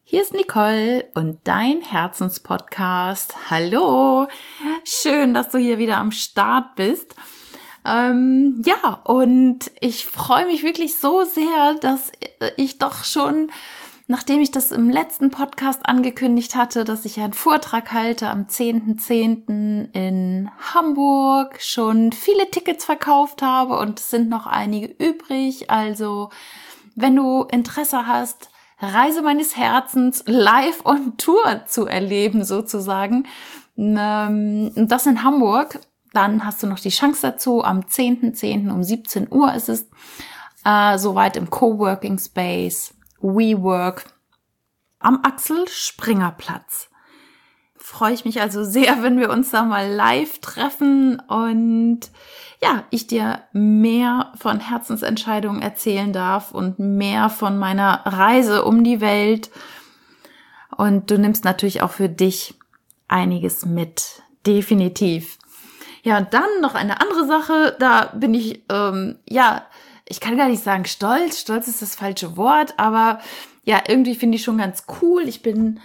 Hier ist Nicole und dein Herzenspodcast. Hallo, schön, dass du hier wieder am Start bist. Und ich freue mich wirklich so sehr, dass ich doch schon, nachdem ich das im letzten Podcast angekündigt hatte, dass ich einen Vortrag halte am 10.10. in Hamburg, schon viele Tickets verkauft habe und es sind noch einige übrig. Also, wenn du Interesse hast, Reise meines Herzens live on Tour zu erleben sozusagen, und das in Hamburg, dann hast du noch die Chance dazu. Am 10.10. um 17 Uhr ist es soweit im Coworking Space WeWork am Axel-Springer-Platz. Freue ich mich also sehr, wenn wir uns da mal live treffen und ja, ich dir mehr von Herzensentscheidungen erzählen darf und mehr von meiner Reise um die Welt. Und du nimmst natürlich auch für dich einiges mit, definitiv. Ja, und dann noch eine andere Sache, da bin ich, ich kann gar nicht sagen stolz ist das falsche Wort, aber ja, irgendwie finde ich schon ganz cool. Ich bin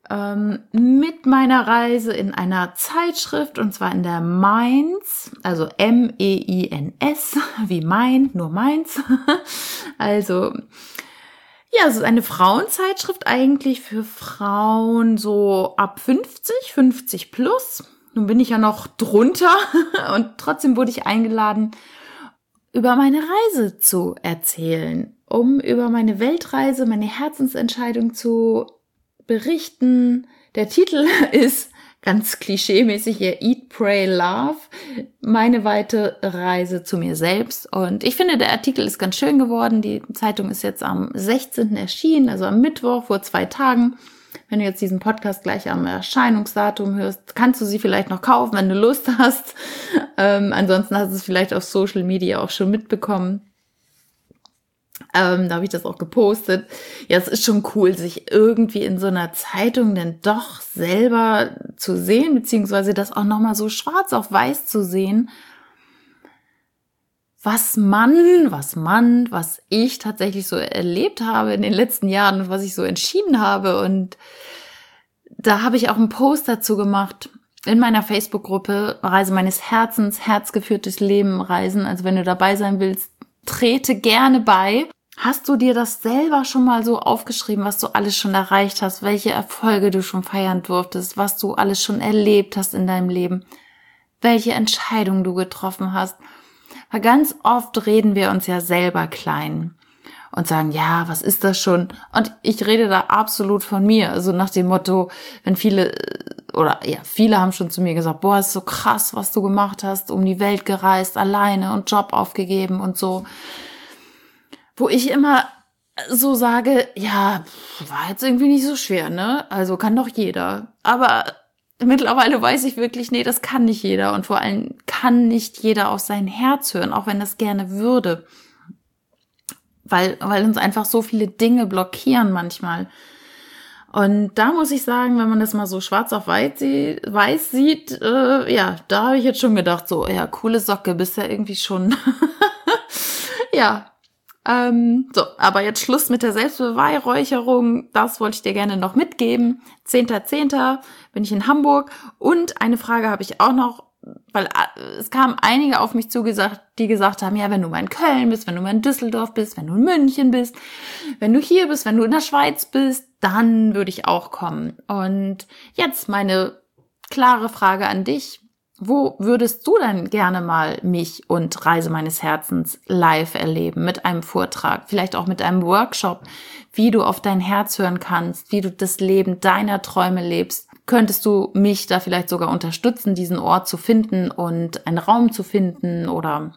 mit meiner Reise in einer Zeitschrift, und zwar in der Mainz, also M-E-I-N-S, wie Main, nur Mainz. Also, ja, es ist eine Frauenzeitschrift eigentlich für Frauen so ab 50 plus. Nun bin ich ja noch drunter und trotzdem wurde ich eingeladen, über meine Reise zu erzählen, um über meine Weltreise, meine Herzensentscheidung zu berichten. Der Titel ist ganz klischeemäßig hier Eat, Pray, Love, meine weite Reise zu mir selbst. Und ich finde, der Artikel ist ganz schön geworden. Die Zeitung ist jetzt am 16. erschienen, also am Mittwoch vor 2 Tagen. Wenn du jetzt diesen Podcast gleich am Erscheinungsdatum hörst, kannst du sie vielleicht noch kaufen, wenn du Lust hast. Ansonsten hast du es vielleicht auf Social Media auch schon mitbekommen. Da habe ich das auch gepostet. Ja, es ist schon cool, sich irgendwie in so einer Zeitung denn doch selber zu sehen, beziehungsweise das auch nochmal so schwarz auf weiß zu sehen, was ich tatsächlich so erlebt habe in den letzten Jahren und was ich so entschieden habe. Und da habe ich auch einen Post dazu gemacht in meiner Facebook-Gruppe Reise meines Herzens, herzgeführtes Leben reisen. Also wenn du dabei sein willst, trete gerne bei. Hast du dir das selber schon mal so aufgeschrieben, was du alles schon erreicht hast, welche Erfolge du schon feiern durftest, was du alles schon erlebt hast in deinem Leben, welche Entscheidungen du getroffen hast? Weil ganz oft reden wir uns ja selber klein und sagen, ja, was ist das schon? Und ich rede da absolut von mir. Also nach dem Motto, wenn viele haben schon zu mir gesagt, boah, ist so krass, was du gemacht hast, um die Welt gereist, alleine und Job aufgegeben und so. Wo ich immer so sage, ja, war jetzt irgendwie nicht so schwer, ne? Also kann doch jeder. Aber mittlerweile weiß ich wirklich, nee, das kann nicht jeder. Und vor allem kann nicht jeder auf sein Herz hören, auch wenn das gerne würde. Weil uns einfach so viele Dinge blockieren manchmal. Und da muss ich sagen, wenn man das mal so schwarz auf weiß sieht, da habe ich jetzt schon gedacht, so, ja, coole Socke, bist ja irgendwie schon, ja. Aber jetzt Schluss mit der Selbstbeweihräucherung. Das wollte ich dir gerne noch mitgeben. 10.10. bin ich in Hamburg. Und eine Frage habe ich auch noch, weil es kamen einige auf mich zugesagt, die gesagt haben, ja, wenn du mal in Köln bist, wenn du mal in Düsseldorf bist, wenn du in München bist, wenn du hier bist, wenn du in der Schweiz bist, dann würde ich auch kommen. Und jetzt meine klare Frage an dich. Wo würdest du denn gerne mal mich und Reise meines Herzens live erleben? Mit einem Vortrag, vielleicht auch mit einem Workshop, wie du auf dein Herz hören kannst, wie du das Leben deiner Träume lebst. Könntest du mich da vielleicht sogar unterstützen, diesen Ort zu finden und einen Raum zu finden oder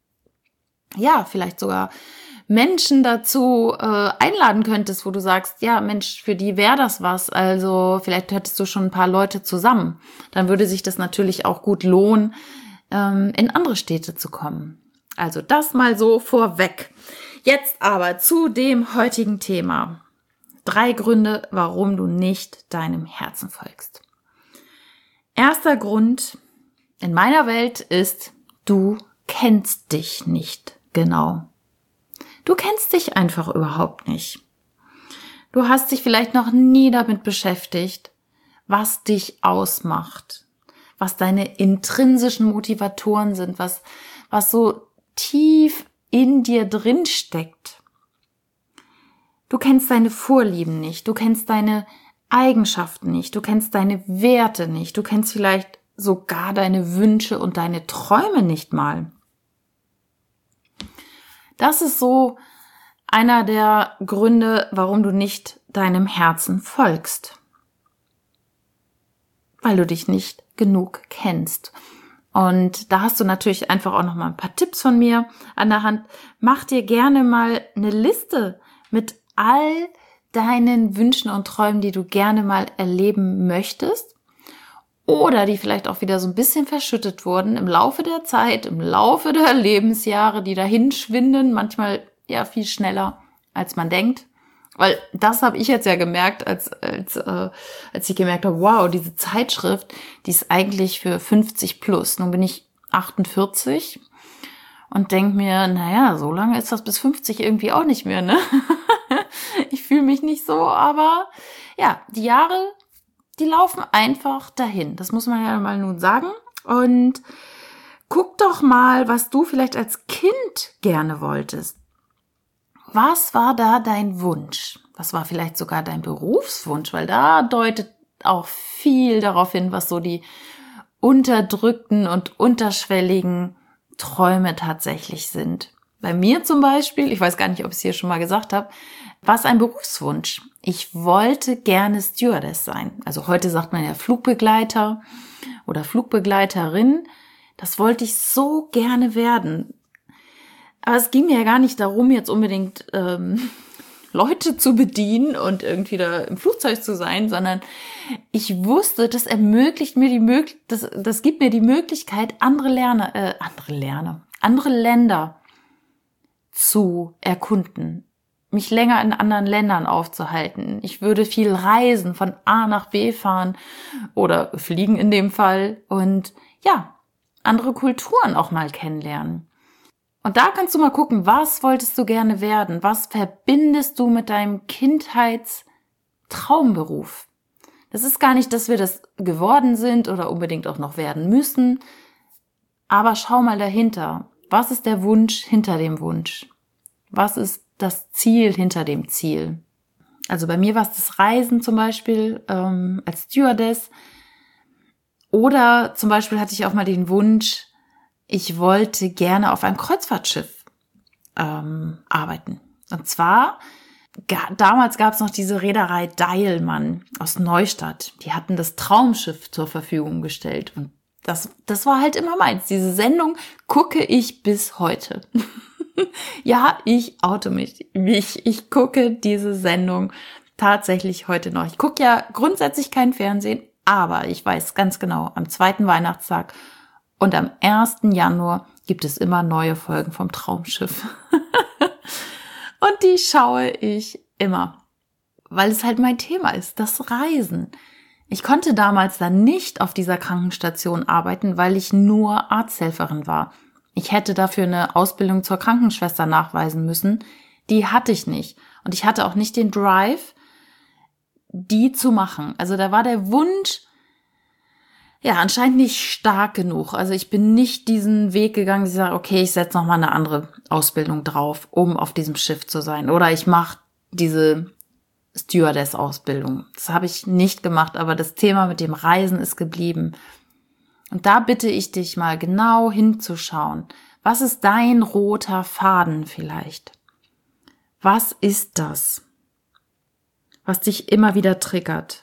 ja, vielleicht sogar Menschen dazu einladen könntest, wo du sagst, ja Mensch, für die wäre das was, also vielleicht hättest du schon ein paar Leute zusammen, dann würde sich das natürlich auch gut lohnen, in andere Städte zu kommen. Also das mal so vorweg. Jetzt aber zu dem heutigen Thema. 3 Gründe, warum du nicht deinem Herzen folgst. Erster Grund in meiner Welt ist, du kennst dich nicht genau. Du kennst dich einfach überhaupt nicht. Du hast dich vielleicht noch nie damit beschäftigt, was dich ausmacht, was deine intrinsischen Motivatoren sind, was so tief in dir drin steckt. Du kennst deine Vorlieben nicht, du kennst deine Eigenschaften nicht, du kennst deine Werte nicht, du kennst vielleicht sogar deine Wünsche und deine Träume nicht mal. Das ist so einer der Gründe, warum du nicht deinem Herzen folgst. Weil du dich nicht genug kennst. Und da hast du natürlich einfach auch noch mal ein paar Tipps von mir an der Hand. Mach dir gerne mal eine Liste mit all deinen Wünschen und Träumen, die du gerne mal erleben möchtest oder die vielleicht auch wieder so ein bisschen verschüttet wurden im Laufe der Zeit, im Laufe der Lebensjahre, die dahin schwinden, manchmal ja viel schneller, als man denkt. Weil das habe ich jetzt ja gemerkt, als ich gemerkt habe, wow, diese Zeitschrift, die ist eigentlich für 50 plus. Nun bin ich 48 und denke mir, naja, so lange ist das bis 50 irgendwie auch nicht mehr, ne? Ich fühle mich nicht so, aber ja, die Jahre, die laufen einfach dahin. Das muss man ja mal nun sagen. Und guck doch mal, was du vielleicht als Kind gerne wolltest. Was war da dein Wunsch? Was war vielleicht sogar dein Berufswunsch? Weil da deutet auch viel darauf hin, was so die unterdrückten und unterschwelligen Träume tatsächlich sind. Bei mir zum Beispiel, ich weiß gar nicht, ob ich es hier schon mal gesagt habe, war es ein Berufswunsch. Ich wollte gerne Stewardess sein. Also heute sagt man ja Flugbegleiter oder Flugbegleiterin. Das wollte ich so gerne werden. Aber es ging mir ja gar nicht darum, jetzt unbedingt Leute zu bedienen und irgendwie da im Flugzeug zu sein, sondern ich wusste, das ermöglicht mir das gibt mir die Möglichkeit, andere Länder zu erkunden, mich länger in anderen Ländern aufzuhalten. Ich würde viel reisen, von A nach B fahren oder fliegen in dem Fall und ja, andere Kulturen auch mal kennenlernen. Und da kannst du mal gucken, was wolltest du gerne werden? Was verbindest du mit deinem Kindheitstraumberuf? Das ist gar nicht, dass wir das geworden sind oder unbedingt auch noch werden müssen. Aber schau mal dahinter. Was ist der Wunsch hinter dem Wunsch? Was ist das Ziel hinter dem Ziel? Also bei mir war es das Reisen zum Beispiel als Stewardess. Oder zum Beispiel hatte ich auch mal den Wunsch, ich wollte gerne auf einem Kreuzfahrtschiff arbeiten. Und zwar, damals gab es noch diese Reederei Deilmann aus Neustadt. Die hatten das Traumschiff zur Verfügung gestellt. Und das war halt immer meins. Diese Sendung gucke ich bis heute. Ja, ich oute mich. Ich gucke diese Sendung tatsächlich heute noch. Ich gucke ja grundsätzlich kein Fernsehen, aber ich weiß ganz genau, am 2. Weihnachtstag und am 1. Januar gibt es immer neue Folgen vom Traumschiff. Und die schaue ich immer, weil es halt mein Thema ist, das Reisen. Ich konnte damals dann nicht auf dieser Krankenstation arbeiten, weil ich nur Arzthelferin war. Ich hätte dafür eine Ausbildung zur Krankenschwester nachweisen müssen. Die hatte ich nicht. Und ich hatte auch nicht den Drive, die zu machen. Also da war der Wunsch ja anscheinend nicht stark genug. Also ich bin nicht diesen Weg gegangen, dass ich sage, okay, ich setze nochmal eine andere Ausbildung drauf, um auf diesem Schiff zu sein. Oder ich mache diese Stewardess-Ausbildung. Das habe ich nicht gemacht, aber das Thema mit dem Reisen ist geblieben. Und da bitte ich dich mal genau hinzuschauen. Was ist dein roter Faden vielleicht? Was ist das, was dich immer wieder triggert?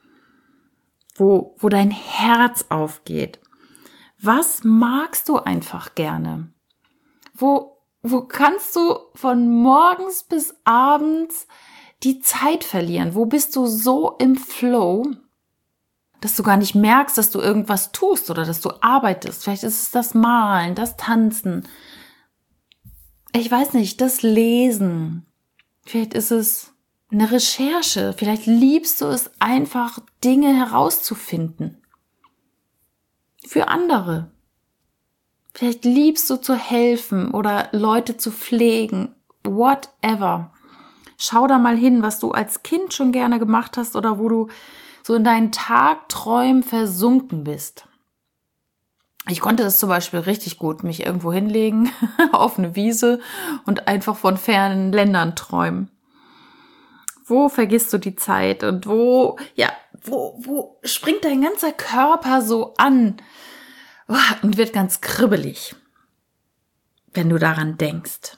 Wo dein Herz aufgeht? Was magst du einfach gerne? Wo kannst du von morgens bis abends die Zeit verlieren? Wo bist du so im Flow, dass du gar nicht merkst, dass du irgendwas tust oder dass du arbeitest? Vielleicht ist es das Malen, das Tanzen. Ich weiß nicht, das Lesen. Vielleicht ist es eine Recherche. Vielleicht liebst du es einfach, Dinge herauszufinden. Für andere. Vielleicht liebst du zu helfen oder Leute zu pflegen. Whatever. Schau da mal hin, was du als Kind schon gerne gemacht hast oder wo du so in deinen Tagträumen versunken bist. Ich konnte das zum Beispiel richtig gut, mich irgendwo hinlegen auf eine Wiese und einfach von fernen Ländern träumen. Wo vergisst du die Zeit und wo springt dein ganzer Körper so an und wird ganz kribbelig, wenn du daran denkst.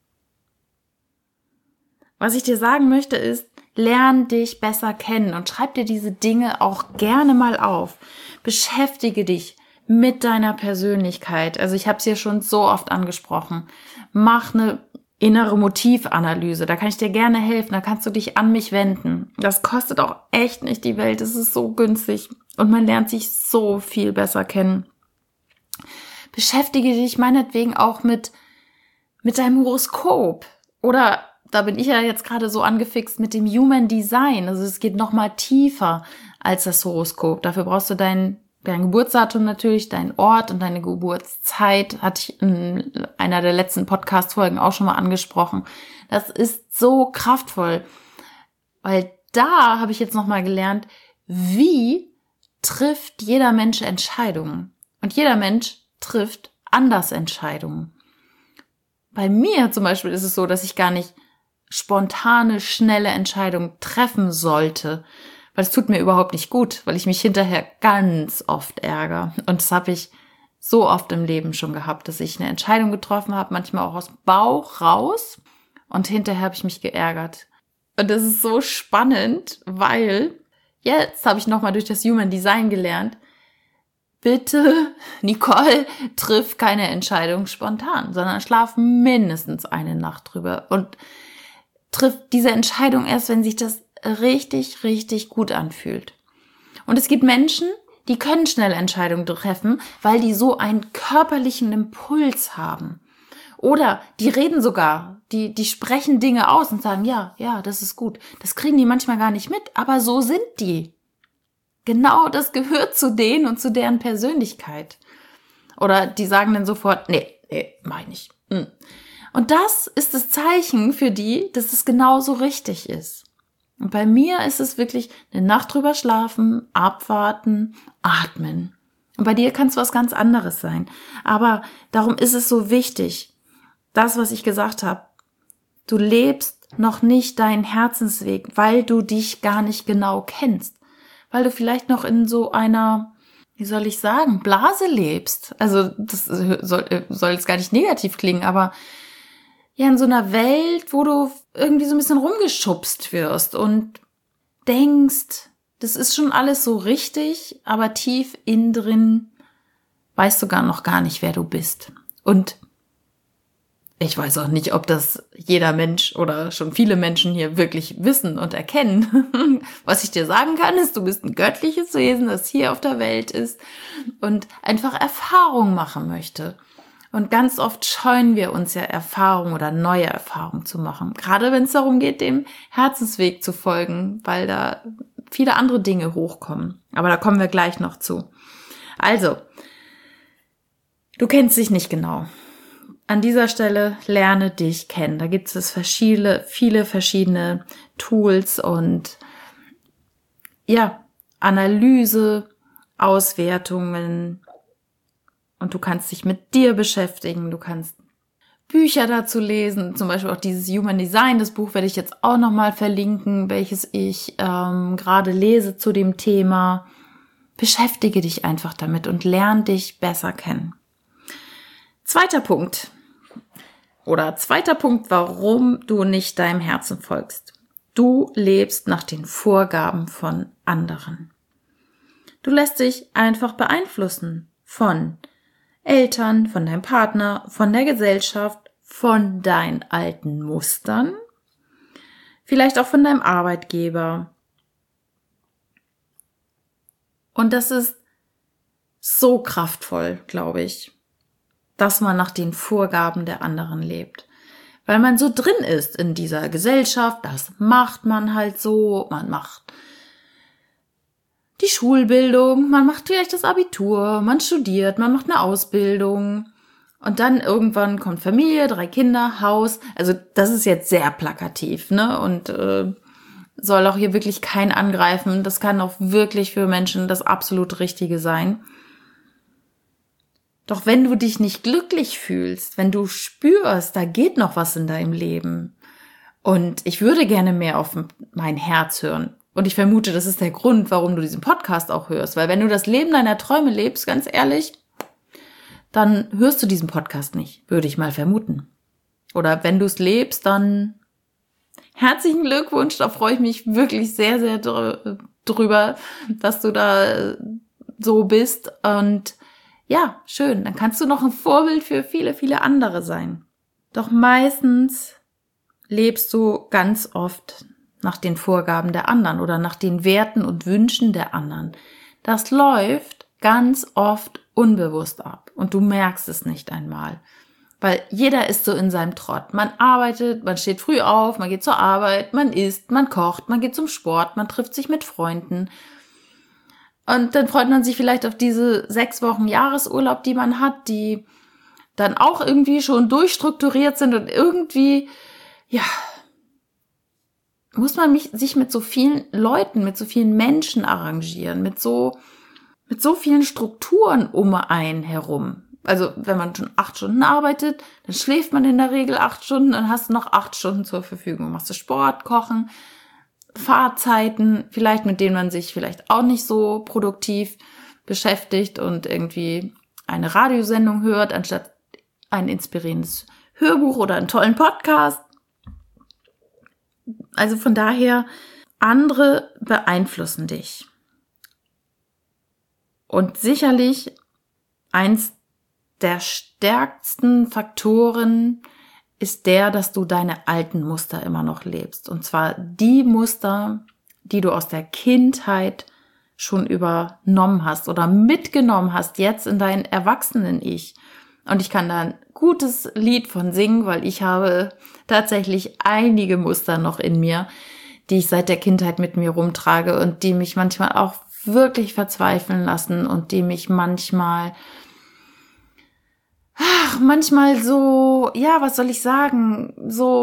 Was ich dir sagen möchte ist, lern dich besser kennen und schreib dir diese Dinge auch gerne mal auf. Beschäftige dich mit deiner Persönlichkeit. Also ich habe es hier schon so oft angesprochen. Mach eine innere Motivanalyse. Da kann ich dir gerne helfen. Da kannst du dich an mich wenden. Das kostet auch echt nicht die Welt. Es ist so günstig und man lernt sich so viel besser kennen. Beschäftige dich meinetwegen auch mit deinem Horoskop. Oder da bin ich ja jetzt gerade so angefixt mit dem Human Design. Also es geht noch mal tiefer als das Horoskop. Dafür brauchst du dein Geburtsdatum natürlich, dein Ort und deine Geburtszeit. Hatte ich in einer der letzten Podcast-Folgen auch schon mal angesprochen. Das ist so kraftvoll, weil da habe ich jetzt noch mal gelernt, wie trifft jeder Mensch Entscheidungen. Und jeder Mensch trifft anders Entscheidungen. Bei mir zum Beispiel ist es so, dass ich gar nicht spontane, schnelle Entscheidungen treffen sollte, weil es tut mir überhaupt nicht gut, weil ich mich hinterher ganz oft ärgere. Und das habe ich so oft im Leben schon gehabt, dass ich eine Entscheidung getroffen habe, manchmal auch aus dem Bauch raus und hinterher habe ich mich geärgert. Und das ist so spannend, weil jetzt habe ich nochmal durch das Human Design gelernt, bitte, Nicole, triff keine Entscheidung spontan, sondern schlaf mindestens eine Nacht drüber und triff diese Entscheidung erst, wenn sich das richtig, richtig gut anfühlt. Und es gibt Menschen, die können schnell Entscheidungen treffen, weil die so einen körperlichen Impuls haben. Oder die reden sogar, die sprechen Dinge aus und sagen, ja, das ist gut. Das kriegen die manchmal gar nicht mit, aber so sind die. Genau das gehört zu denen und zu deren Persönlichkeit. Oder die sagen dann sofort, nee, mach ich nicht. Und das ist das Zeichen für die, dass es genauso richtig ist. Und bei mir ist es wirklich eine Nacht drüber schlafen, abwarten, atmen. Und bei dir kann es was ganz anderes sein. Aber darum ist es so wichtig, das, was ich gesagt habe, du lebst noch nicht deinen Herzensweg, weil du dich gar nicht genau kennst. Weil du vielleicht noch in so einer, wie soll ich sagen, Blase lebst. Also das soll jetzt gar nicht negativ klingen, aber ja, in so einer Welt, wo du irgendwie so ein bisschen rumgeschubst wirst und denkst, das ist schon alles so richtig, aber tief innen drin weißt du noch gar nicht, wer du bist. Und ich weiß auch nicht, ob das jeder Mensch oder schon viele Menschen hier wirklich wissen und erkennen. Was ich dir sagen kann, ist, du bist ein göttliches Wesen, das hier auf der Welt ist und einfach Erfahrung machen möchte. Und ganz oft scheuen wir uns ja Erfahrung oder neue Erfahrungen zu machen. Gerade wenn es darum geht, dem Herzensweg zu folgen, weil da viele andere Dinge hochkommen. Aber da kommen wir gleich noch zu. Also, du kennst dich nicht genau. An dieser Stelle lerne dich kennen. Da gibt es viele verschiedene Tools und ja, Analyse, Auswertungen. Und du kannst dich mit dir beschäftigen, du kannst Bücher dazu lesen, zum Beispiel auch dieses Human Design, das Buch werde ich jetzt auch nochmal verlinken, welches ich gerade lese zu dem Thema. Beschäftige dich einfach damit und lerne dich besser kennen. Zweiter Punkt, warum du nicht deinem Herzen folgst. Du lebst nach den Vorgaben von anderen. Du lässt dich einfach beeinflussen von Eltern, von deinem Partner, von der Gesellschaft, von deinen alten Mustern, vielleicht auch von deinem Arbeitgeber. Und das ist so kraftvoll, glaube ich, dass man nach den Vorgaben der anderen lebt. Weil man so drin ist in dieser Gesellschaft, das macht man halt so, man macht die Schulbildung, man macht vielleicht das Abitur, man studiert, man macht eine Ausbildung Und dann irgendwann kommt Familie, 3 Kinder, Haus. Also das ist jetzt sehr plakativ, ne? Und soll auch hier wirklich kein angreifen. Das kann auch wirklich für Menschen das absolut Richtige sein. Doch wenn du dich nicht glücklich fühlst, wenn du spürst, da geht noch was in deinem Leben und ich würde gerne mehr auf mein Herz hören. Und ich vermute, das ist der Grund, warum du diesen Podcast auch hörst. Weil wenn du das Leben deiner Träume lebst, ganz ehrlich, dann hörst du diesen Podcast nicht, würde ich mal vermuten. Oder wenn du es lebst, dann herzlichen Glückwunsch, da freue ich mich wirklich sehr, sehr drüber, dass du da so bist. Und ja, schön, dann kannst du noch ein Vorbild für viele, viele andere sein. Doch meistens lebst du ganz oft nach den Vorgaben der anderen oder nach den Werten und Wünschen der anderen. Das läuft ganz oft unbewusst ab und du merkst es nicht einmal. Weil jeder ist so in seinem Trott. Man arbeitet, man steht früh auf, man geht zur Arbeit, man isst, man kocht, man geht zum Sport, man trifft sich mit Freunden. Und dann freut man sich vielleicht auf diese 6 Wochen Jahresurlaub, die man hat, die dann auch irgendwie schon durchstrukturiert sind und irgendwie, ja, muss man sich mit so vielen Leuten, mit so vielen Menschen arrangieren, mit so vielen Strukturen um einen herum. Also wenn man schon 8 Stunden arbeitet, dann schläft man in der Regel 8 Stunden, dann hast du noch 8 Stunden zur Verfügung. Machst du Sport, Kochen, Fahrzeiten, vielleicht mit denen man sich vielleicht auch nicht so produktiv beschäftigt und irgendwie eine Radiosendung hört, anstatt ein inspirierendes Hörbuch oder einen tollen Podcast. Also von daher, andere beeinflussen dich. Und sicherlich eins der stärksten Faktoren ist der, dass du deine alten Muster immer noch lebst. Und zwar die Muster, die du aus der Kindheit schon übernommen hast oder mitgenommen hast jetzt in dein Erwachsenen-Ich. Und ich kann da ein gutes Lied von singen, weil ich habe tatsächlich einige Muster noch in mir, die ich seit der Kindheit mit mir rumtrage und die mich manchmal auch wirklich verzweifeln lassen und die mich manchmal so, ja, was soll ich sagen, so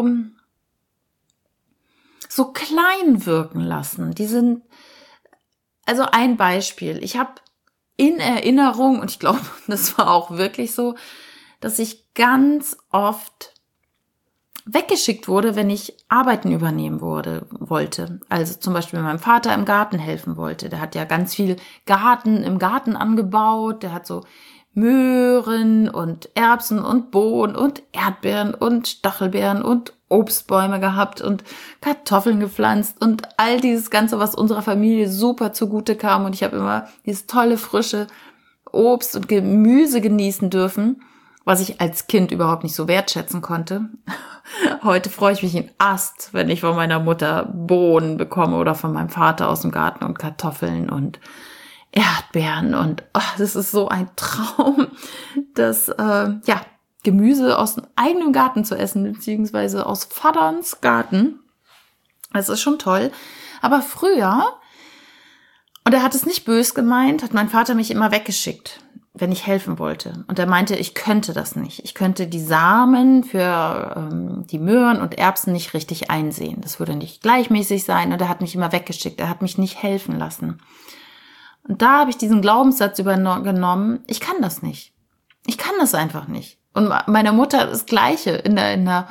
klein wirken lassen. Die sind, also ein Beispiel. Ich habe in Erinnerung, und ich glaube, das war auch wirklich so, dass ich ganz oft weggeschickt wurde, wenn ich Arbeiten übernehmen wollte. Also zum Beispiel meinem Vater im Garten helfen wollte. Der hat ja ganz viel im Garten angebaut. Der hat so Möhren und Erbsen und Bohnen und Erdbeeren und Stachelbeeren und Obstbäume gehabt und Kartoffeln gepflanzt und all dieses Ganze, was unserer Familie super zugute kam. Und ich habe immer dieses tolle, frische Obst und Gemüse genießen dürfen, was ich als Kind überhaupt nicht so wertschätzen konnte. Heute freue ich mich in Ast, wenn ich von meiner Mutter Bohnen bekomme oder von meinem Vater aus dem Garten und Kartoffeln und Erdbeeren und das ist so ein Traum, das Gemüse aus dem eigenen Garten zu essen, beziehungsweise aus Vaterns Garten. Das ist schon toll. Aber früher, und er hat es nicht böse gemeint, hat mein Vater mich immer weggeschickt, wenn ich helfen wollte. Und er meinte, ich könnte das nicht. Ich könnte die Samen für die Möhren und Erbsen nicht richtig einsehen. Das würde nicht gleichmäßig sein. Und er hat mich immer weggeschickt. Er hat mich nicht helfen lassen. Und da habe ich diesen Glaubenssatz übernommen, ich kann das nicht. Ich kann das einfach nicht. Und meiner Mutter das Gleiche. In der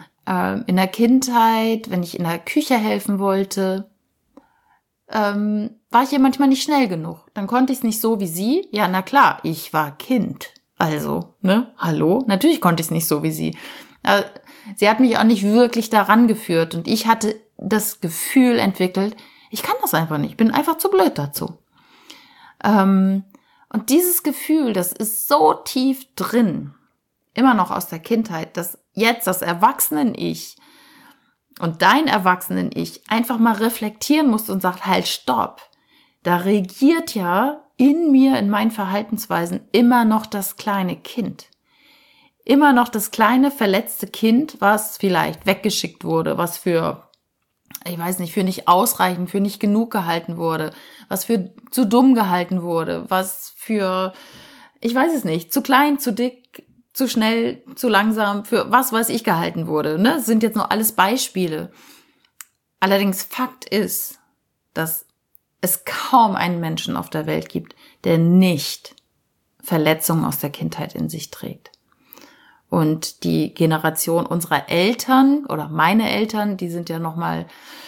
Kindheit, wenn ich in der Küche helfen wollte, war ich ihr manchmal nicht schnell genug. Dann konnte ich es nicht so wie sie. Ja, na klar, ich war Kind. Also, ne, hallo? Natürlich konnte ich es nicht so wie sie. Sie hat mich auch nicht wirklich daran geführt. Und ich hatte das Gefühl entwickelt, ich kann das einfach nicht. Ich bin einfach zu blöd dazu. Und dieses Gefühl, das ist so tief drin, immer noch aus der Kindheit, dass jetzt das Erwachsenen-Ich und dein Erwachsenen-Ich einfach mal reflektieren muss und sagt, halt, stopp. Da regiert ja in mir, in meinen Verhaltensweisen immer noch das kleine Kind. Immer noch das kleine, verletzte Kind, was vielleicht weggeschickt wurde, was für nicht ausreichend, für nicht genug gehalten wurde, was für zu dumm gehalten wurde, was für, zu klein, zu dick, zu schnell, zu langsam, für was weiß ich gehalten wurde. Ne? Das sind jetzt nur alles Beispiele. Allerdings Fakt ist, dass es kaum einen Menschen auf der Welt gibt, der nicht Verletzungen aus der Kindheit in sich trägt. Und die Generation unserer Eltern oder meine Eltern, die sind ja nochmal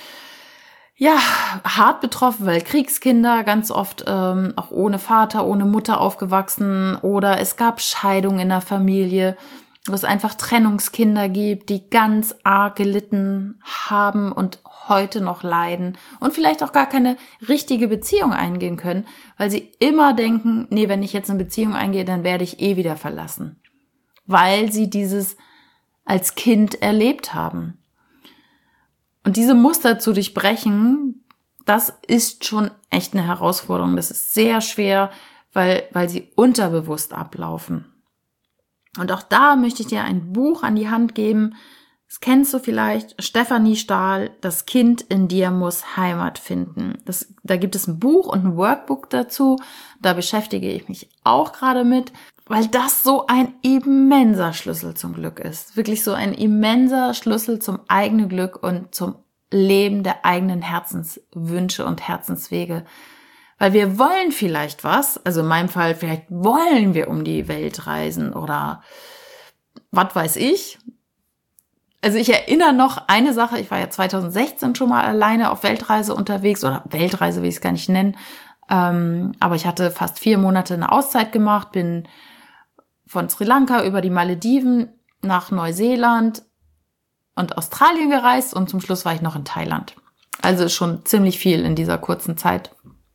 hart betroffen, weil Kriegskinder ganz oft auch ohne Vater, ohne Mutter aufgewachsen, oder es gab Scheidungen in der Familie, wo es einfach Trennungskinder gibt, die ganz arg gelitten haben und heute noch leiden und vielleicht auch gar keine richtige Beziehung eingehen können, weil sie immer denken, nee, wenn ich jetzt eine Beziehung eingehe, dann werde ich eh wieder verlassen, weil sie dieses als Kind erlebt haben. Und diese Muster zu durchbrechen, das ist schon echt eine Herausforderung. Das ist sehr schwer, weil sie unterbewusst ablaufen. Und auch da möchte ich dir ein Buch an die Hand geben. Das kennst du vielleicht, Stefanie Stahl, Das Kind in dir muss Heimat finden. Da gibt es ein Buch und ein Workbook dazu. Da beschäftige ich mich auch gerade mit, weil das so ein immenser Schlüssel zum Glück ist. Wirklich so ein immenser Schlüssel zum eigenen Glück und zum Leben der eigenen Herzenswünsche und Herzenswege. Weil wir wollen vielleicht was, also in meinem Fall, vielleicht wollen wir um die Welt reisen oder was weiß ich. Also ich erinnere noch eine Sache, ich war ja 2016 schon mal alleine auf Weltreise unterwegs, oder Weltreise will ich es gar nicht nennen, aber ich hatte fast 4 Monate eine Auszeit gemacht, bin von Sri Lanka über die Malediven nach Neuseeland und Australien gereist und zum Schluss war ich noch in Thailand. Also schon ziemlich viel in dieser kurzen Zeit.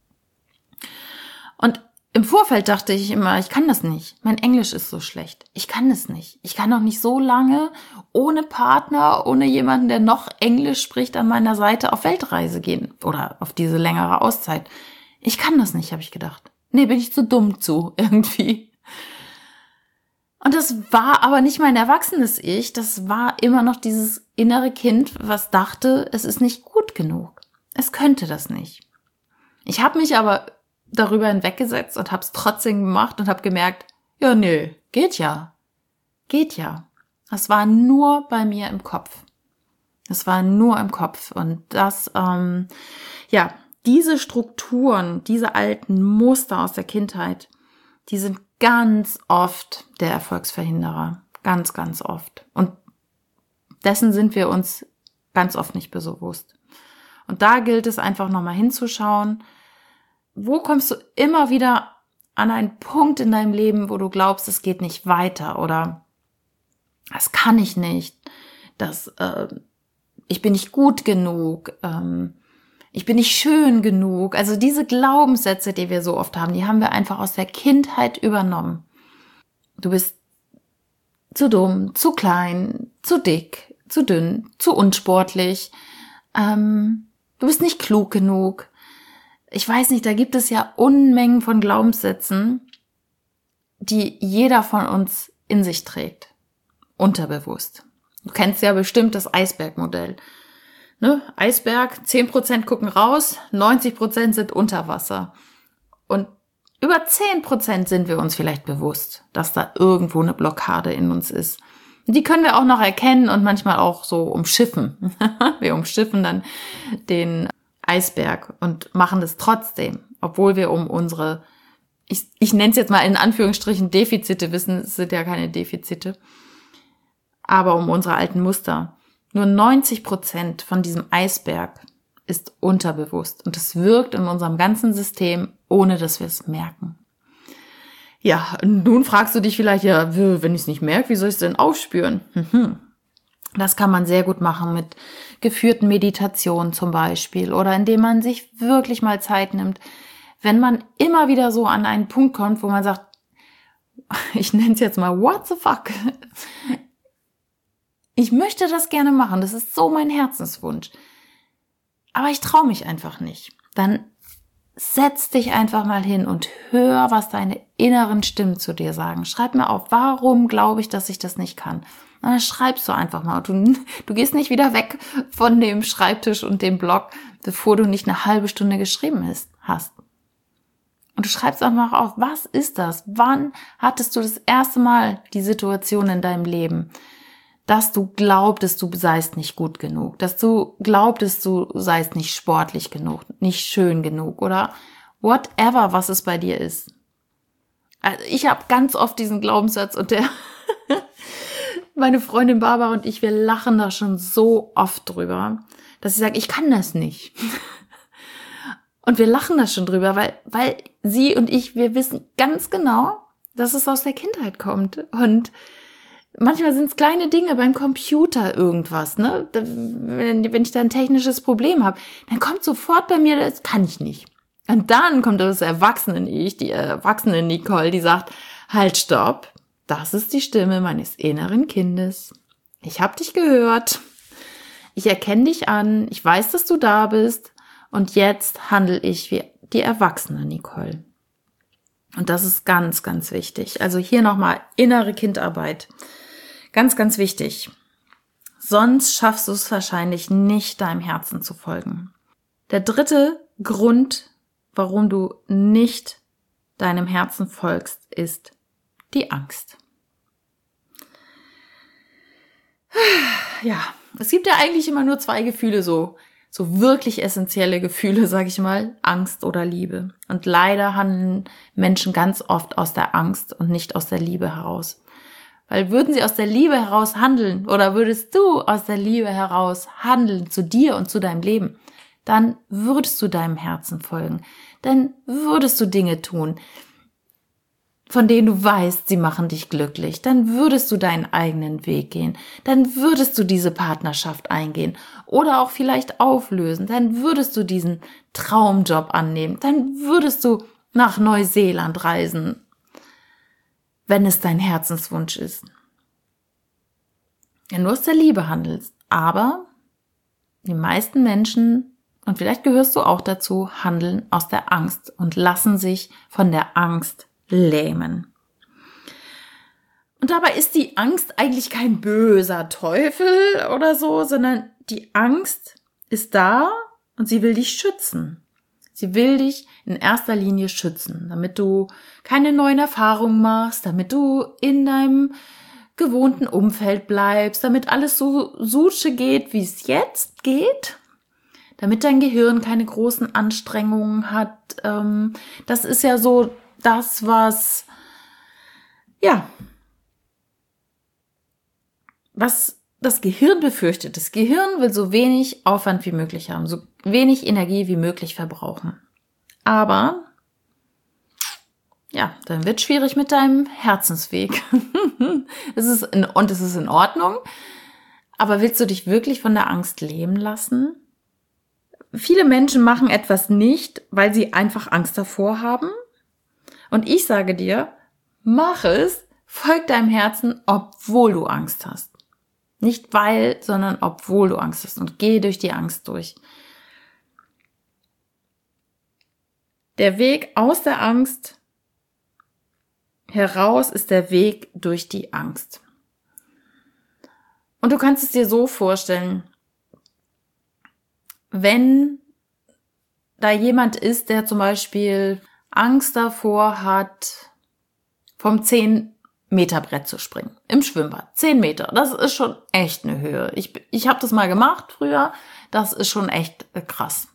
Und im Vorfeld dachte ich immer, ich kann das nicht. Mein Englisch ist so schlecht. Ich kann das nicht. Ich kann doch nicht so lange ohne Partner, ohne jemanden, der noch Englisch spricht, an meiner Seite auf Weltreise gehen oder auf diese längere Auszeit. Ich kann das nicht, habe ich gedacht. Nee, bin ich zu dumm zu, irgendwie. Und das war aber nicht mein erwachsenes Ich, das war immer noch dieses innere Kind, was dachte, es ist nicht gut genug. Es könnte das nicht. Ich habe mich aber darüber hinweggesetzt und habe es trotzdem gemacht und habe gemerkt, ja, nee, geht ja. Geht ja. Das war nur bei mir im Kopf. Das war nur im Kopf. Und das, diese Strukturen, diese alten Muster aus der Kindheit, die sind ganz oft der Erfolgsverhinderer. Ganz, ganz oft. Und dessen sind wir uns ganz oft nicht bewusst. Und da gilt es einfach nochmal hinzuschauen, wo kommst du immer wieder an einen Punkt in deinem Leben, wo du glaubst, es geht nicht weiter oder das kann ich nicht, ich bin nicht gut genug, ich bin nicht schön genug. Also diese Glaubenssätze, die wir so oft haben, die haben wir einfach aus der Kindheit übernommen. Du bist zu dumm, zu klein, zu dick, zu dünn, zu unsportlich, du bist nicht klug genug. Ich weiß nicht, da gibt es ja Unmengen von Glaubenssätzen, die jeder von uns in sich trägt. Unterbewusst. Du kennst ja bestimmt das Eisbergmodell. Ne? Eisberg, 10% gucken raus, 90% sind unter Wasser. Und über 10% sind wir uns vielleicht bewusst, dass da irgendwo eine Blockade in uns ist. Die können wir auch noch erkennen und manchmal auch so umschiffen. Wir umschiffen dann den Eisberg und machen das trotzdem, obwohl wir um unsere, ich nenne es jetzt mal in Anführungsstrichen Defizite wissen, es sind ja keine Defizite, aber um unsere alten Muster. Nur 90% von diesem Eisberg ist unterbewusst und es wirkt in unserem ganzen System, ohne dass wir es merken. Ja, nun fragst du dich vielleicht, ja, wenn ich es nicht merke, wie soll ich es denn aufspüren? Das kann man sehr gut machen mit geführten Meditationen zum Beispiel oder indem man sich wirklich mal Zeit nimmt. Wenn man immer wieder so an einen Punkt kommt, wo man sagt, ich nenne es jetzt mal, what the fuck? Ich möchte das gerne machen, das ist so mein Herzenswunsch. Aber ich traue mich einfach nicht. Dann setz dich einfach mal hin und hör, was deine inneren Stimmen zu dir sagen. Schreib mir auf, warum glaube ich, dass ich das nicht kann? Und dann schreibst du einfach mal. Du gehst nicht wieder weg von dem Schreibtisch und dem Blog, bevor du nicht eine halbe Stunde geschrieben hast. Und du schreibst einfach auf, was ist das? Wann hattest du das erste Mal die Situation in deinem Leben, dass du glaubtest, du seist nicht gut genug, dass du glaubtest, du seist nicht sportlich genug, nicht schön genug oder whatever, was es bei dir ist. Also ich habe ganz oft diesen Glaubenssatz und meine Freundin Barbara und ich, wir lachen da schon so oft drüber, dass ich sage, ich kann das nicht. Und wir lachen da schon drüber, weil sie und ich, wir wissen ganz genau, dass es aus der Kindheit kommt. Und manchmal sind es kleine Dinge beim Computer irgendwas, ne? Wenn ich da ein technisches Problem habe, dann kommt sofort bei mir, das kann ich nicht. Und dann kommt das Erwachsenen-Ich, die erwachsene Nicole, die sagt, halt, stopp, das ist die Stimme meines inneren Kindes. Ich habe dich gehört, ich erkenne dich an, ich weiß, dass du da bist und jetzt handle ich wie die erwachsene Nicole. Und das ist ganz, ganz wichtig. Also hier nochmal innere Kindarbeit. Ganz, ganz wichtig. Sonst schaffst du es wahrscheinlich nicht, deinem Herzen zu folgen. Der dritte Grund, warum du nicht deinem Herzen folgst, ist die Angst. Ja, es gibt ja eigentlich immer nur zwei Gefühle, so wirklich essentielle Gefühle, sage ich mal, Angst oder Liebe. Und leider handeln Menschen ganz oft aus der Angst und nicht aus der Liebe heraus. Weil würden sie aus der Liebe heraus handeln oder würdest du aus der Liebe heraus handeln zu dir und zu deinem Leben, dann würdest du deinem Herzen folgen. Dann würdest du Dinge tun, von denen du weißt, sie machen dich glücklich. Dann würdest du deinen eigenen Weg gehen. Dann würdest du diese Partnerschaft eingehen oder auch vielleicht auflösen. Dann würdest du diesen Traumjob annehmen. Dann würdest du nach Neuseeland reisen, wenn es dein Herzenswunsch ist. Wenn du aus der Liebe handelst. Aber die meisten Menschen, und vielleicht gehörst du auch dazu, handeln aus der Angst und lassen sich von der Angst lähmen. Und dabei ist die Angst eigentlich kein böser Teufel oder so, sondern die Angst ist da und sie will dich schützen. Sie will dich in erster Linie schützen, damit du keine neuen Erfahrungen machst, damit du in deinem gewohnten Umfeld bleibst, damit alles so suche geht, wie es jetzt geht, damit dein Gehirn keine großen Anstrengungen hat. Das ist ja so das, was das Gehirn befürchtet. Das Gehirn will so wenig Aufwand wie möglich haben, so wenig Energie wie möglich verbrauchen. Aber, ja, dann wird es schwierig mit deinem Herzensweg. Es ist in Ordnung. Aber willst du dich wirklich von der Angst lähmen lassen? Viele Menschen machen etwas nicht, weil sie einfach Angst davor haben. Und ich sage dir, mach es, folg deinem Herzen, obwohl du Angst hast. Nicht weil, sondern obwohl du Angst hast. Und geh durch die Angst durch. Der Weg aus der Angst heraus ist der Weg durch die Angst. Und du kannst es dir so vorstellen, wenn da jemand ist, der zum Beispiel Angst davor hat, vom 10-Meter-Brett zu springen, im Schwimmbad. 10 Meter, das ist schon echt eine Höhe. Ich habe das mal gemacht früher, das ist schon echt krass.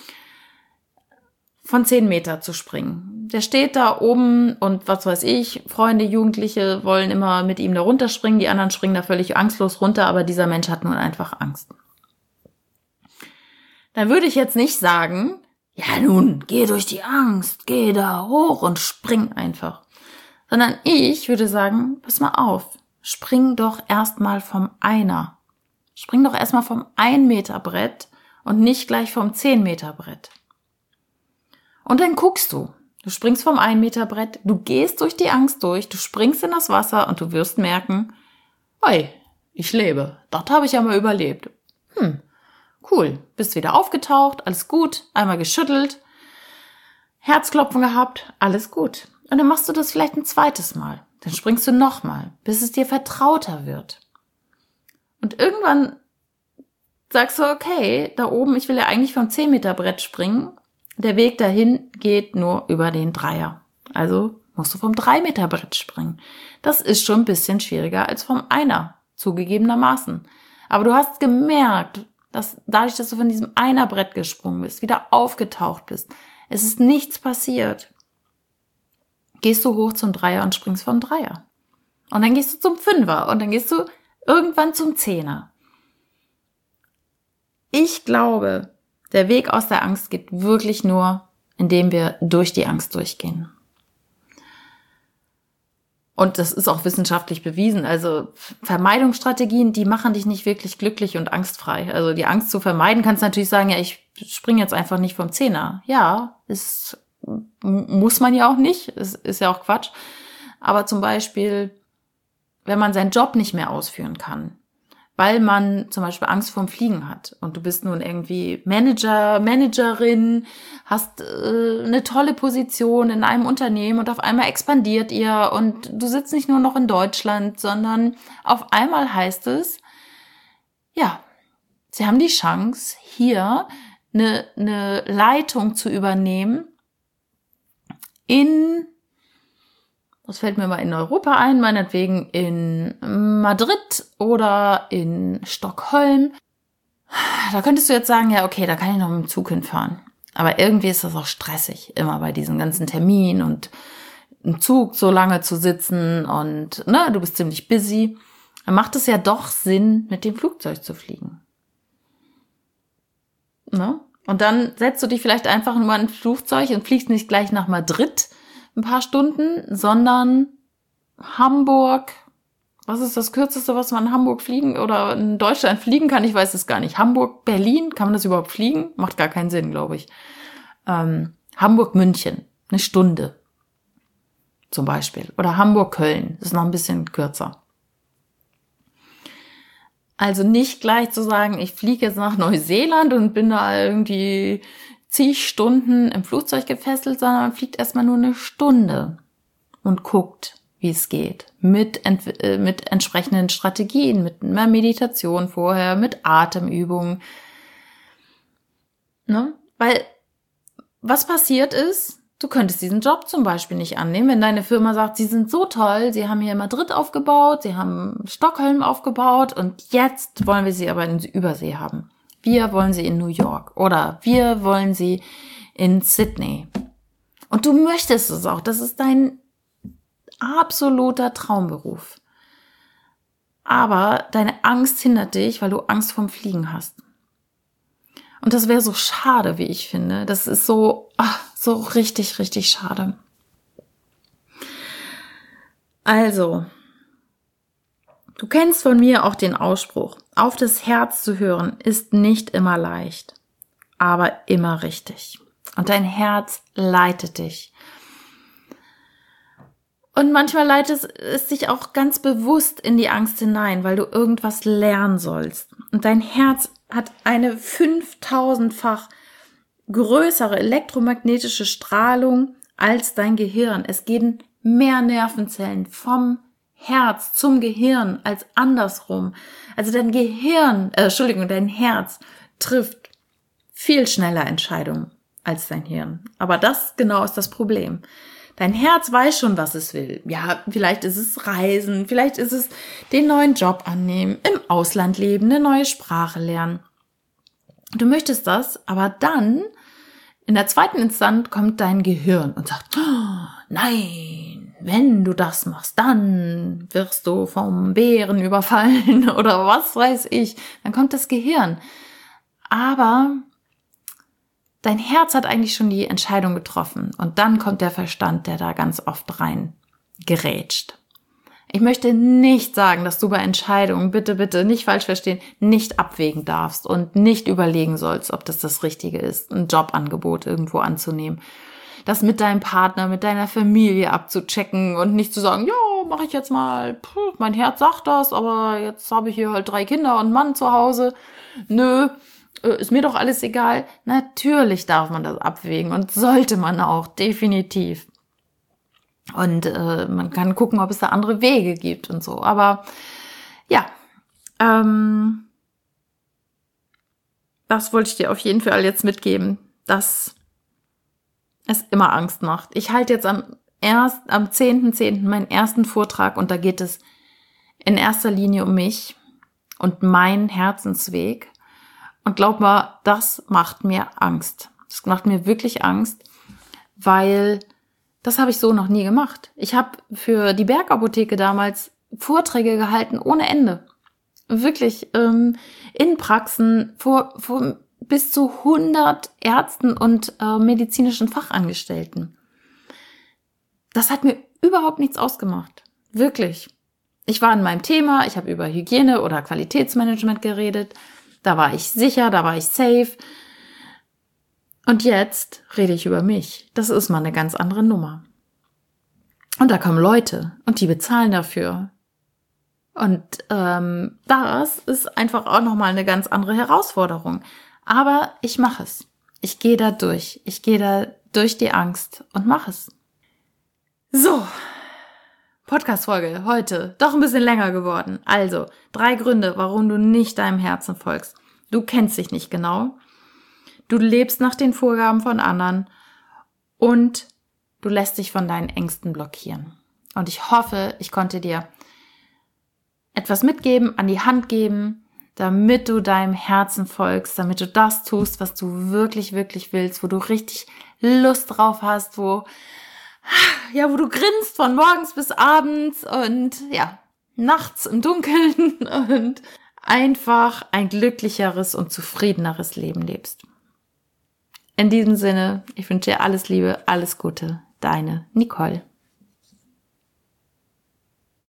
Von 10 Meter zu springen. Der steht da oben und was weiß ich, Freunde, Jugendliche wollen immer mit ihm da runterspringen, die anderen springen da völlig angstlos runter, aber dieser Mensch hat nun einfach Angst. Dann würde ich jetzt nicht sagen, ja nun, geh durch die Angst, geh da hoch und spring einfach. Sondern ich würde sagen, pass mal auf, spring doch erstmal vom Einer. Spring doch erstmal vom 1-Meter-Brett und nicht gleich vom 10-Meter-Brett. Und dann guckst du. Du springst vom 1-Meter-Brett, du gehst durch die Angst durch, du springst in das Wasser und du wirst merken, hey, ich lebe. Das habe ich ja mal überlebt. Cool. Bist wieder aufgetaucht, alles gut, einmal geschüttelt, Herzklopfen gehabt, alles gut. Und dann machst du das vielleicht ein zweites Mal. Dann springst du nochmal, bis es dir vertrauter wird. Und irgendwann sagst du, okay, da oben, ich will ja eigentlich vom 10-Meter-Brett springen. Der Weg dahin geht nur über den Dreier. Also musst du vom 3-Meter-Brett springen. Das ist schon ein bisschen schwieriger als vom Einer, zugegebenermaßen. Aber du hast gemerkt, dass dadurch, dass du von diesem Einer-Brett gesprungen bist, wieder aufgetaucht bist, es ist nichts passiert. Gehst du hoch zum Dreier und springst vom Dreier. Und dann gehst du zum Fünfer und dann gehst du irgendwann zum Zehner. Ich glaube, der Weg aus der Angst geht wirklich nur, indem wir durch die Angst durchgehen. Und das ist auch wissenschaftlich bewiesen. Also Vermeidungsstrategien, die machen dich nicht wirklich glücklich und angstfrei. Also die Angst zu vermeiden, kannst du natürlich sagen, ja, ich springe jetzt einfach nicht vom Zehner. Ja, muss man ja auch nicht. Es ist ja auch Quatsch. Aber zum Beispiel, wenn man seinen Job nicht mehr ausführen kann, weil man zum Beispiel Angst vorm Fliegen hat und du bist nun irgendwie Managerin, hast eine tolle Position in einem Unternehmen und auf einmal expandiert ihr und du sitzt nicht nur noch in Deutschland, sondern auf einmal heißt es, ja, sie haben die Chance, hier eine Leitung zu übernehmen was fällt mir mal in Europa ein, meinetwegen in Madrid oder in Stockholm. Da könntest du jetzt sagen, ja, okay, da kann ich noch mit dem Zug hinfahren. Aber irgendwie ist das auch stressig, immer bei diesen ganzen Terminen und im Zug so lange zu sitzen und du bist ziemlich busy. Dann macht es ja doch Sinn, mit dem Flugzeug zu fliegen. Ne? Und dann setzt du dich vielleicht einfach nur in ein Flugzeug und fliegst nicht gleich nach Madrid ein paar Stunden, sondern Hamburg. Was ist das Kürzeste, was man in Hamburg fliegen oder in Deutschland fliegen kann? Ich weiß es gar nicht. Hamburg, Berlin, kann man das überhaupt fliegen? Macht gar keinen Sinn, glaube ich. Hamburg, München, 1 Stunde zum Beispiel. Oder Hamburg, Köln, das ist noch ein bisschen kürzer. Also nicht gleich zu sagen, ich fliege jetzt nach Neuseeland und bin da irgendwie zig Stunden im Flugzeug gefesselt, sondern man fliegt erstmal nur 1 Stunde und guckt, wie es geht. Mit entsprechenden Strategien, mit einer Meditation vorher, mit Atemübungen. Ne? Weil was passiert ist, du könntest diesen Job zum Beispiel nicht annehmen, wenn deine Firma sagt, sie sind so toll, sie haben hier Madrid aufgebaut, sie haben Stockholm aufgebaut und jetzt wollen wir sie aber in Übersee haben. Wir wollen sie in New York oder wir wollen sie in Sydney. Und du möchtest es auch. Das ist dein absoluter Traumberuf. Aber deine Angst hindert dich, weil du Angst vorm Fliegen hast. Und das wäre so schade, wie ich finde. Das ist so richtig, richtig schade. Also, du kennst von mir auch den Ausspruch, auf das Herz zu hören ist nicht immer leicht, aber immer richtig. Und dein Herz leitet dich. Und manchmal leitet es dich auch ganz bewusst in die Angst hinein, weil du irgendwas lernen sollst. Und dein Herz hat eine 5000-fach größere elektromagnetische Strahlung als dein Gehirn. Es gehen mehr Nervenzellen vom Herz zum Gehirn als andersrum. Also dein Herz trifft viel schneller Entscheidungen als dein Hirn. Aber das genau ist das Problem. Dein Herz weiß schon, was es will. Ja, vielleicht ist es Reisen, vielleicht ist es den neuen Job annehmen, im Ausland leben, eine neue Sprache lernen. Du möchtest das, aber dann in der zweiten Instanz kommt dein Gehirn und sagt, oh, nein, wenn du das machst, dann wirst du vom Bären überfallen oder was weiß ich. Dann kommt das Gehirn. Aber dein Herz hat eigentlich schon die Entscheidung getroffen und dann kommt der Verstand, der da ganz oft rein gerätscht. Ich möchte nicht sagen, dass du bei Entscheidungen, bitte nicht falsch verstehen, nicht abwägen darfst und nicht überlegen sollst, ob das Richtige ist, ein Jobangebot irgendwo anzunehmen. Das mit deinem Partner, mit deiner Familie abzuchecken und nicht zu sagen, ja, mache ich jetzt mal, mein Herz sagt das, aber jetzt habe ich hier halt 3 Kinder und einen Mann zu Hause. Nö, ist mir doch alles egal. Natürlich darf man das abwägen und sollte man auch, definitiv. Und man kann gucken, ob es da andere Wege gibt und so. Aber ja, das wollte ich dir auf jeden Fall jetzt mitgeben, dass es immer Angst macht. Ich halte jetzt am 10.10. meinen ersten Vortrag und da geht es in erster Linie um mich und meinen Herzensweg. Und glaub mal, das macht mir Angst. Das macht mir wirklich Angst, weil das habe ich so noch nie gemacht. Ich habe für die Bergapotheke damals Vorträge gehalten ohne Ende. Wirklich in Praxen vor bis zu 100 Ärzten und medizinischen Fachangestellten. Das hat mir überhaupt nichts ausgemacht. Wirklich. Ich war in meinem Thema, ich habe über Hygiene oder Qualitätsmanagement geredet. Da war ich sicher, da war ich safe. Und jetzt rede ich über mich. Das ist mal eine ganz andere Nummer. Und da kommen Leute und die bezahlen dafür. Und das ist einfach auch nochmal eine ganz andere Herausforderung. Aber ich mache es. Ich gehe da durch. Ich gehe da durch die Angst und mache es. So, Podcast-Folge heute. Doch ein bisschen länger geworden. Also, 3 Gründe, warum du nicht deinem Herzen folgst. Du kennst dich nicht genau. Du lebst nach den Vorgaben von anderen. Und du lässt dich von deinen Ängsten blockieren. Und ich hoffe, ich konnte dir etwas mitgeben, an die Hand geben, damit du deinem Herzen folgst, damit du das tust, was du wirklich, wirklich willst, wo du richtig Lust drauf hast, wo du grinst von morgens bis abends und nachts im Dunkeln und einfach ein glücklicheres und zufriedeneres Leben lebst. In diesem Sinne, ich wünsche dir alles Liebe, alles Gute, deine Nicole.